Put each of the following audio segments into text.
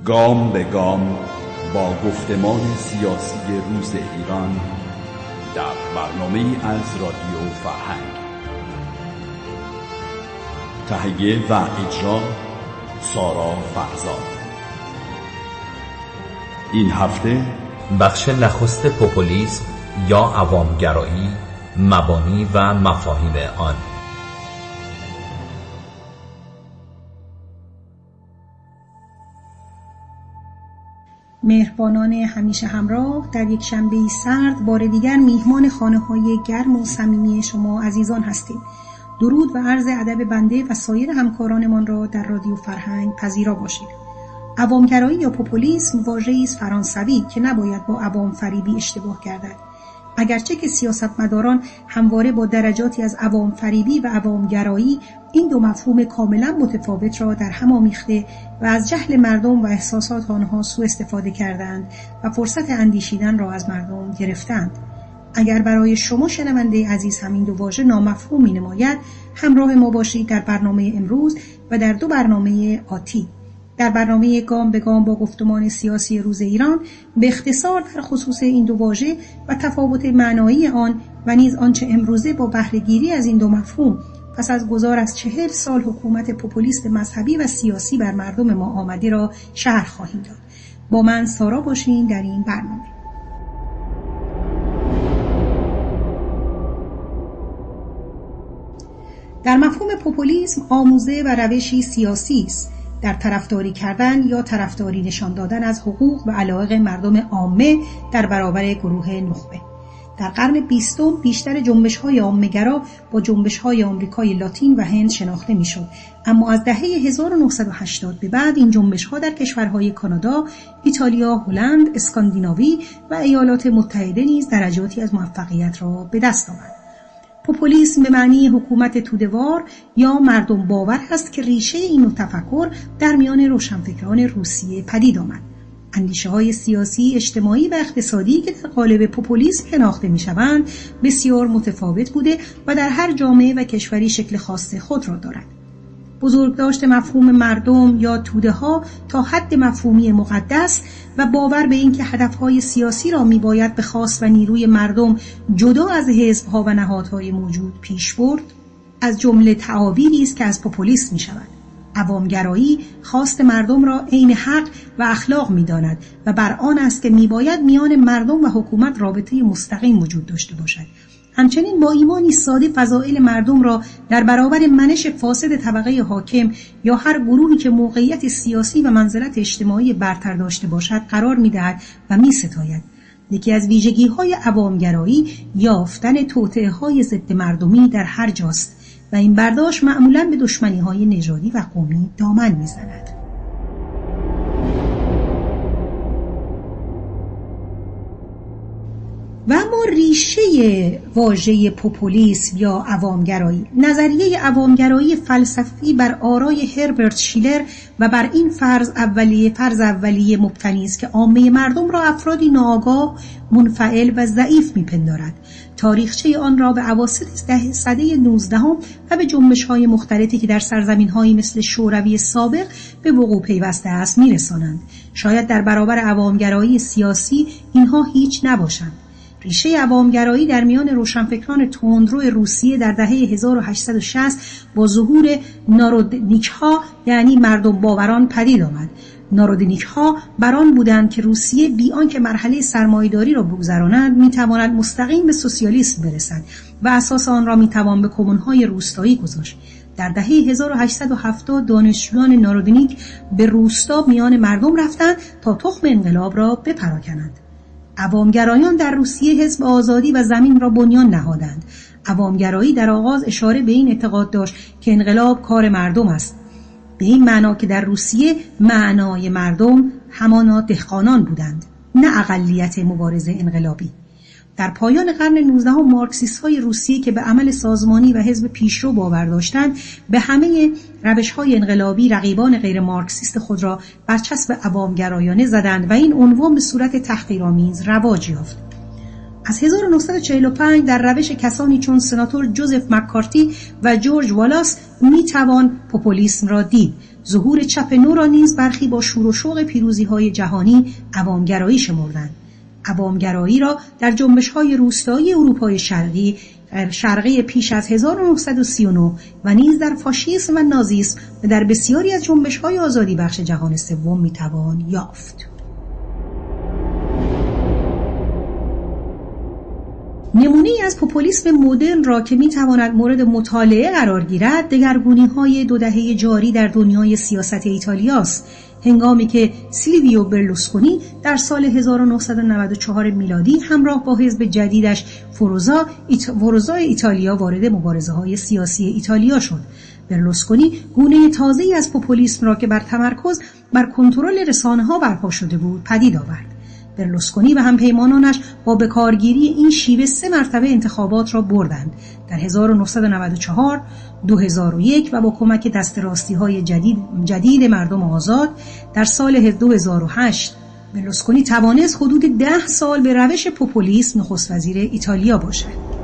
گام به گام با گفتمان سیاسی روز ایران در برنامه‌ای از رادیو فرهنگ. تهیه و اجرا سارا فرزاد. این هفته بخش نخست پوپولیسم یا عوامگرایی، مبانی و مفاهیم آن. مهربانان همیشه همراه، در یک شنبه سرد بار دیگر میهمان خانه‌های گرم و صمیمی شما عزیزان هستیم. درود و عرض ادب بنده و سایر همکارانمان را در رادیو فرهنگ پذیرا باشید. عوامگرایی یا پوپولیسم واژه‌ای است فرانسوی که نباید با عوام فریبی اشتباه گردد. اگرچه که سیاستمداران همواره با درجاتی از عوام فریبی و عوامگرایی این دو مفهوم کاملا متفاوت را در هم آمیخته و از جهل مردم و احساسات آنها سوء استفاده کردند و فرصت اندیشیدن را از مردم گرفتند. اگر برای شما شنونده عزیز همین دو واژه نامفهوم می‌نماید، همراه ما باشید در برنامه امروز و در دو برنامه آتی. در برنامه گام به گام با گفتمان سیاسی روز ایران به اختصار در خصوص این دو واژه و تفاوت معنایی آن و نیز آنچه امروزه با بهره‌گیری از این دو مفهوم پس از گذار از 40 سال حکومت پوپولیست مذهبی و سیاسی بر مردم ما آمده را شرح خواهیم داد. با من سارا باشین در این برنامه. در مفهوم پوپولیسم آموزه و روشی سیاسی است در طرفداری کردن یا طرفداری نشان دادن از حقوق و علایق مردم عامه در برابر گروه نخبه. در قرن 20 بیشتر جنبش‌های عامه‌گرا با جنبش‌های آمریکای لاتین و هند شناخته می‌شد، اما از دهه 1980 به بعد این جنبش‌ها در کشورهای کانادا، ایتالیا، هلند، اسکاندیناوی و ایالات متحده نیز درجاتی از موفقیت را به دست آورد. پوپولیسم به معنی حکومت توده‌وار یا مردم باور است که ریشه این نوع تفکر در میان روشنفکران روسیه پدید آمد. اندیشه‌های سیاسی، اجتماعی و اقتصادی که در قالب پوپولیسم شناخته می‌شوند بسیار متفاوت بوده و در هر جامعه و کشوری شکل خاص خود را دارد. بزرگداشت مفهوم مردم یا توده‌ها تا حد مفهومی مقدس و باور به این که هدفهای سیاسی را میباید به خواست و نیروی مردم جدا از حزب‌ها و نهادهای موجود پیش برد، از جمله تعابیری است که از پوپولیسم میشود. عوامگرایی خواست مردم را عین حق و اخلاق میداند و بر آن است که میباید میان مردم و حکومت رابطه مستقیم وجود داشته باشد. همچنین با ایمانی ساده فضائل مردم را در برابر منش فاسد طبقه حاکم یا هر گروهی که موقعیت سیاسی و منزلت اجتماعی برتر داشته باشد قرار می‌دهد و می‌ستاید. یکی از ویژگی‌های عوامگرایی یافتن توطئه‌های ضد مردمی در هر جاست و این برداشت معمولاً به دشمنی‌های نژادی و قومی دامن می‌زند. و اما ریشه واژه پوپولیسم یا عوامگرایی، نظریه عوامگرایی فلسفی بر آرای هربرت شیلر و بر این فرض اولیه مبتنی است که عامه مردم را افرادی ناآگاه، منفعل و ضعیف می‌پندارد. تاریخچه آن را به اواسط سده 19 و به جنبش‌های مختلفی که در سرزمین‌هایی مثل شوروی سابق به وقوع پیوسته است می‌رسانند. شاید در برابر عوامگرایی سیاسی اینها هیچ نباشند. ریشه عوامگرایی در میان روشنفکران تندرو روسیه در دهه 1860 با ظهور نارودنیک‌ها یعنی مردم باوران پدید آمد. نارودنیک‌ها بران بودند که روسیه بی آنکه مرحله سرمایه‌داری را بگذراند می‌تواند مستقیم به سوسیالیسم برسد و اساس آن را می‌توان به کمون‌های روستایی گذاشت. در دهه 1870 دانشجویان نارودنیک به روستا میان مردم رفتند تا تخم انقلاب را بپراکنند. عوامگرایان در روسیه حزب آزادی و زمین را بنیان نهادند. عوامگرایی در آغاز اشاره به این اعتقاد داشت که انقلاب کار مردم است، به این معنا که در روسیه معنای مردم همانا دهقانان بودند، نه اقلیت مبارزه انقلابی. در پایان قرن 19 مارکسیست‌های روسیه که به عمل سازمانی و حزب پیشرو باور داشتند به همه روش‌های انقلابی رقیبان غیر مارکسیست خود را برچسب عوامگرایانه زدند و این عنوان به صورت تحقیرآمیز رواج یافت. از 1945 در روش کسانی چون سناتور جوزف مککارتی و جورج والاس میتوان پوپولیسم را دید. ظهور چپ نو را نیز برخی با شور و شوق پیروزی‌های جهانی عوامگرایی شمردند. عوامگرایی را در جنبش‌های روستایی اروپای شرقی پیش از 1939 و نیز در فاشیسم و نازیسم و در بسیاری از جنبش‌های آزادی بخش جهان سوم میتوان یافت. نمونه‌ای از پوپولیسم مدرن را که میتواند مورد مطالعه قرار گیرد دگرگونی‌های 2 دهه جاری در دنیای سیاست ایتالیاست، هنگامی که سیلویو برلوسکونی در سال 1994 میلادی همراه با حزب جدیدش فوروزا ایتالیا وارد مبارزه‌های سیاسی ایتالیا شد. برلوسکونی گونه تازه‌ای از پوپولیسم را که بر تمرکز بر کنترل رسانه‌ها برپا شده بود پدید آورد. برلوسکونی و همپیمانانش با بکارگیری این شیوه 3 مرتبه انتخابات را بردند: در 1994، 2001 و با کمک دست راستی‌های جدید مردم آزاد در سال 2008. برلوسکونی توانست حدود 10 سال به روش پوپولیسم نخست وزیر ایتالیا باشد.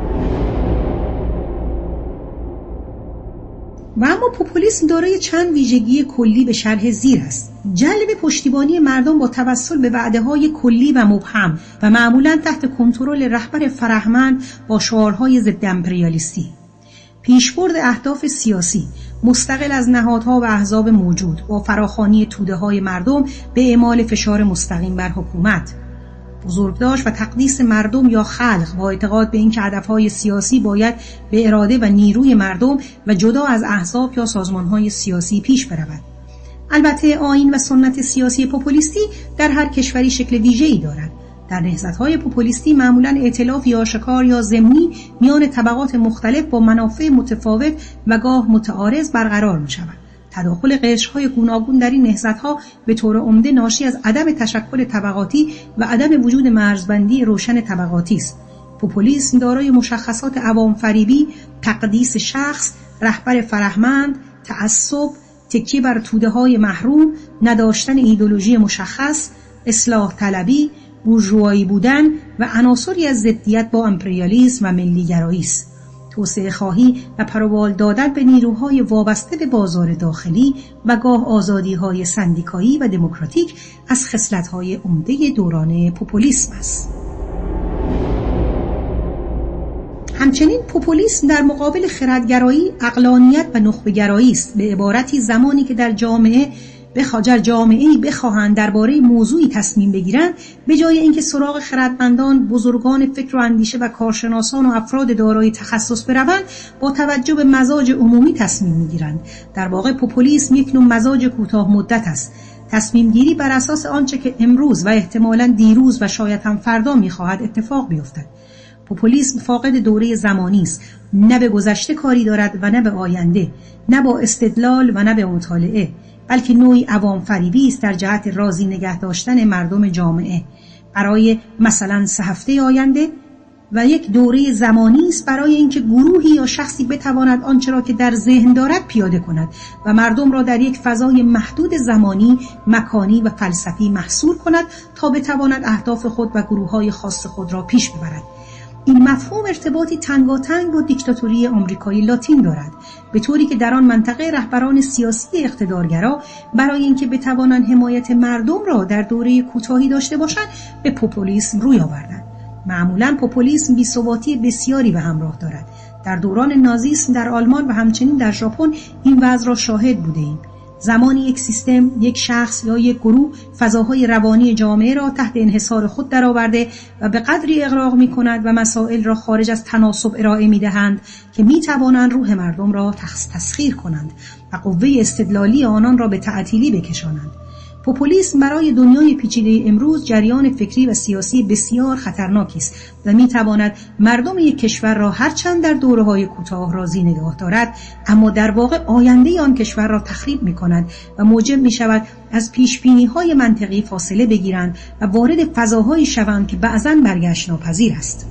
و اما پوپولیسم دارای چند ویژگی کلی به شرح زیر است: جلب پشتیبانی مردم با توسل به وعده‌های کلی و مبهم و معمولاً تحت کنترل رهبر فرهمند با شعارهای ضد امپریالیستی، پیشبرد اهداف سیاسی مستقل از نهادها و احزاب موجود با فراخوانی توده‌های مردم به اعمال فشار مستقیم بر حکومت، بزرگداشت و تقدیس مردم یا خلق با اعتقاد به اینکه هدفهای سیاسی باید به اراده و نیروی مردم و جدا از احزاب یا سازمانهای سیاسی پیش برود. البته آیین و سنت سیاسی پوپولیستی در هر کشوری شکل ویژه‌ای دارد. در نهضت‌های پوپولیستی معمولاً ائتلاف یا آشکار یا ضمنی میان طبقات مختلف با منافع متفاوت و گاه متعارض برقرار می‌شود. تداخل قشرهای گوناگون در این نهضت‌ها به طور عمده ناشی از عدم تشکل طبقاتی و عدم وجود مرزبندی روشن طبقاتی است. پوپولیسم دارای مشخصات عوام فریبی، تقدیس شخص، رهبر فرهمند، تعصب، تکیه بر توده‌های محروم، نداشتن ایدئولوژی مشخص، اصلاح طلبی، بورژوایی بودن و عناصری از ضدیت با امپریالیسم و ملی‌گرایی است. توسعه خواهی و پروبال دادن به نیروهای وابسته به بازار داخلی و گاه آزادی‌های سندیکایی و دموکراتیک از خصلت‌های عمده دوران پوپولیسم است. همچنین پوپولیسم در مقابل خردگرایی، عقلانیت و نخبه‌گرایی است. به عبارتی زمانی که در جامعه‌ای بخواهند درباره موضوعی تصمیم بگیرند، به جای اینکه سراغ خردمندان، بزرگان فکر و اندیشه و کارشناسان و افراد دارای تخصص بروند، با توجه به مزاج عمومی تصمیم میگیرند. در واقع پوپولیسم یک نوع مزاج کوتاه مدت است. تصمیم گیری بر اساس آنچه که امروز و احتمالاً دیروز و شاید هم فردا می‌خواهد اتفاق بیفتد. پوپولیسم فاقد دوره زمانی است، نه به گذشته کاری دارد و نه به آینده، نه با استدلال و نه به مطالعه، بلکه نوعی عوام فریبی است در جهت راضی نگه داشتن مردم جامعه برای مثلا 3 هفته آینده و یک دوره زمانی است برای اینکه گروهی یا شخصی بتواند آنچه را که در ذهن دارد پیاده کند و مردم را در یک فضای محدود زمانی، مکانی و فلسفی محصور کند تا بتواند اهداف خود و گروه‌های خاص خود را پیش ببرد. این مفهوم ارتباطی تنگاتنگ با دیکتاتوری آمریکایی لاتین دارد، به طوری که در آن منطقه رهبران سیاسی اقتدارگرا برای اینکه بتوانند حمایت مردم را در دوره کوتاهی داشته باشند به پوپولیسم روی آوردند. معمولاً پوپولیسم بی‌ثباتی بسیاری به همراه دارد. در دوران نازیسم در آلمان و همچنین در ژاپن این وضع را شاهد بوده‌ایم. زمانی یک سیستم، یک شخص یا یک گروه فضاهای روانی جامعه را تحت انحصار خود درآورده و به قدری اغراق می‌کند و مسائل را خارج از تناسب ارائه می‌دهند که می‌توانند روح مردم را تسخیر کنند و قوه استدلالی آنان را به تعطیلی بکشانند. پوپولیسم برای دنیای پیچیده امروز جریان فکری و سیاسی بسیار خطرناکی است و می‌تواند مردم یک کشور را هرچند در دوره‌های کوتاه راضی نگاه دارد، اما در واقع آینده آن کشور را تخریب می‌کند و موجب می‌شود از پیش‌بینی‌های منطقی فاصله بگیرند و وارد فضاهایی شوند که بعضاً برگشت ناپذیر است.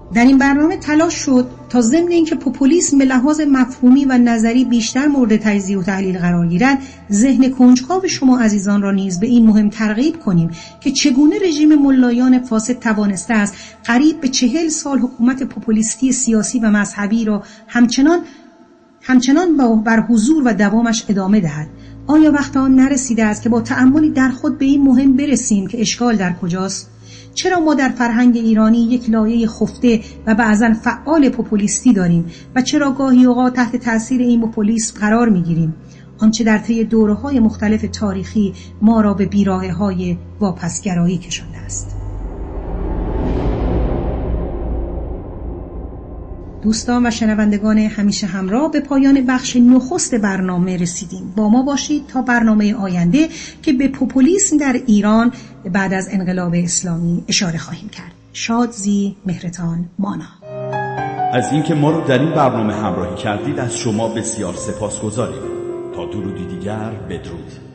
در این برنامه تلاش شد تا ضمن اینکه پوپولیسم به لحاظ مفهومی و نظری بیشتر مورد تجزیه و تحلیل قرار گیرد، ذهن کنجکاو شما عزیزان را نیز به این مهم ترغیب کنیم که چگونه رژیم ملایان فاسد توانسته است قریب به 40 سال حکومت پوپولیستی سیاسی و مذهبی را همچنان بر حضور و دوامش ادامه دهد. آیا وقت آن نرسیده است که با تأملی در خود به این مهم برسیم که اشکال در کجاست؟ چرا ما در فرهنگ ایرانی یک لایه خفته و بعضاً فعال پوپولیستی داریم و چرا گاهی اوقات تحت تاثیر این پوپولیسم قرار می‌گیریم؟ آنچه در طی دوره‌های مختلف تاریخی ما را به بیراهه‌های واپسگرایی کشانده است. دوستان و شنوندگان همیشه همراه، به پایان بخش نخست برنامه رسیدیم. با ما باشید تا برنامه آینده که به پوپولیسم در ایران بعد از انقلاب اسلامی اشاره خواهیم کرد. شادزی مهرتان مانا. از اینکه ما رو در این برنامه همراهی کردید از شما بسیار سپاسگزاریم. تا درودی دیگر، بدرود.